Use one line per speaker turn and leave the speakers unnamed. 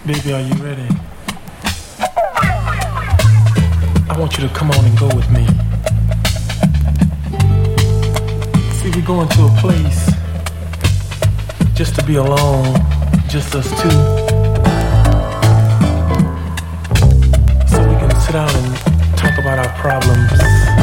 Baby, are you ready? I want you to come on and go with me. See, we're going to a place just to be alone, just us two. So we can sit down and talk about our problems.